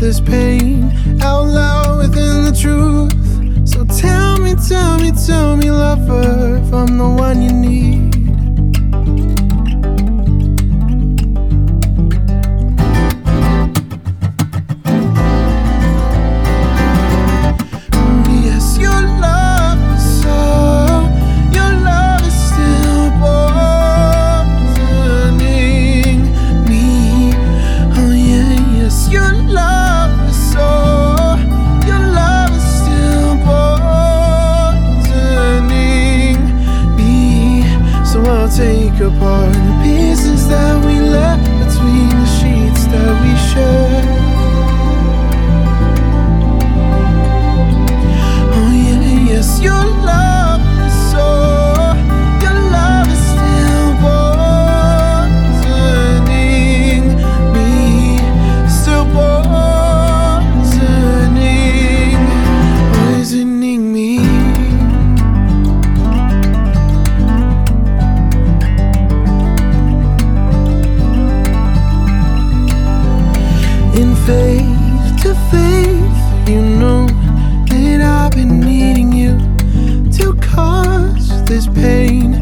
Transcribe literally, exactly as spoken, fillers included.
this pain out loud within the truth. So tell me, tell me, tell me, lover, if I'm the one you need. Take apart the pieces that we left between the sheets that we shared. Oh yeah, yes, your love is so, your love is still poisoning me, still poisoning, poisoning me. In faith to faith, you know that I've been needing you to cause this pain